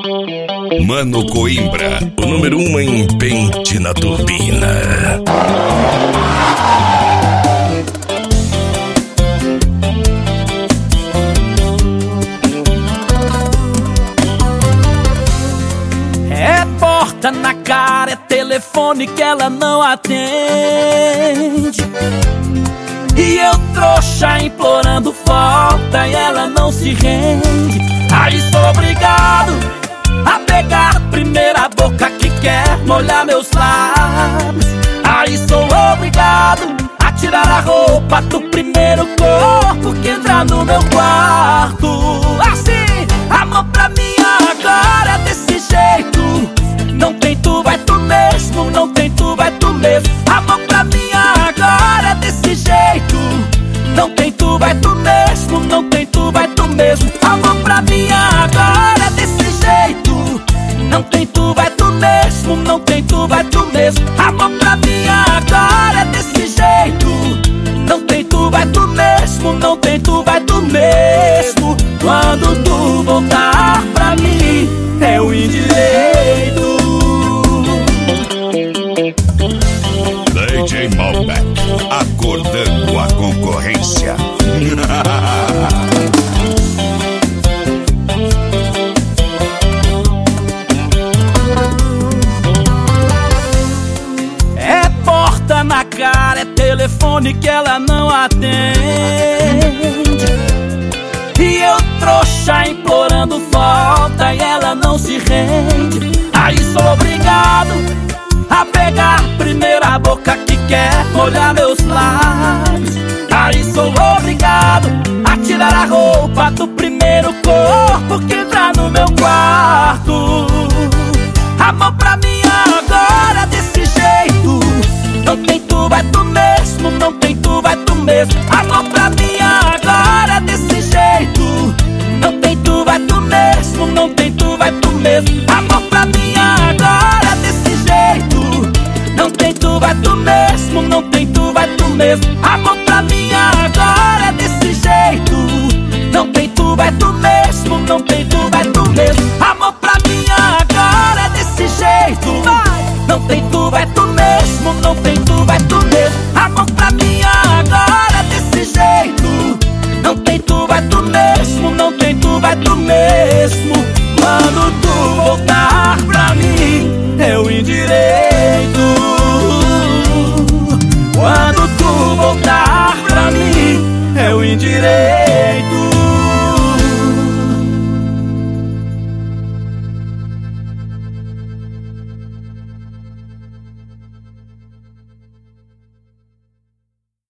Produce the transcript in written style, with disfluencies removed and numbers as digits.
Mano Coimbra, o número 1 em pente na turbina. É porta na cara, é telefone que ela não atende. E eu trouxa implorando volta e ela não se rende. Aí sou obrigado a pegar a primeira boca que quer molhar meus lábios. Aí sou obrigado a tirar a roupa do primeiro corpo que entra no meu quarto. Assim, amor pra mim agora é desse jeito. Não tem tu, vai tu mesmo. Não tem tu, vai tu mesmo. Amor pra mim agora é desse jeito. Não tem tu, vai tu mesmo. Não tem tu, vai tu mesmo. Amor pra mim agora é desse jeito. Não tem tu, vai tu mesmo. Não tem tu, vai tu mesmo. Amor pra mim agora é desse jeito. Não tem tu, vai tu mesmo. Não tem tu, vai tu mesmo. Quando tu voltar pra mim é o indireito. DJ Malbec, acordando a concorrência. É porta na cara, é telefone que ela não atende. E eu trouxa implorando volta e ela não se rende. Aí sou obrigado a pegar a primeira boca que quer molhar meus lábios. Aí sou obrigado a tirar a roupa do primeiro corpo que entra no meu quarto. Amor pra mim agora é desse jeito. Não tem tu, vai tu mesmo. Não tem tu, vai tu mesmo. Amor pra mim agora é desse jeito. Não tem tu, vai tu mesmo. Não tem tu, vai tu mesmo. Amor pra mim agora é desse jeito. Não tem tu, vai tu mesmo. Não tem tu, vai tu mesmo. Amor pra mim agora é desse jeito. Não tem tu, vai tu mesmo. Não tem tu, vai tu mesmo. Amor pra mim agora é desse jeito. Não tem tu, vai tu mesmo. Não tem tu, vai tu mesmo. Amor pra mim agora é desse jeito. Não tem tu, vai tu mesmo. Não tem tu, vai tu mesmo. Quando tu